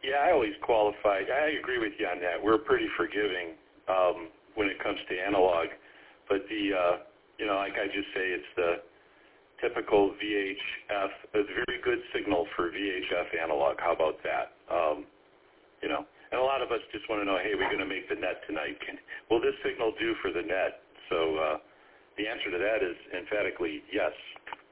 Yeah, I always qualified. I agree with you on that. We're pretty forgiving when it comes to analog, but like I just say, it's the typical VHF, a very good signal for VHF analog. How about that? And a lot of us just want to know, hey, we're going to make the net tonight. Will this signal do for the net? So the answer to that is emphatically yes.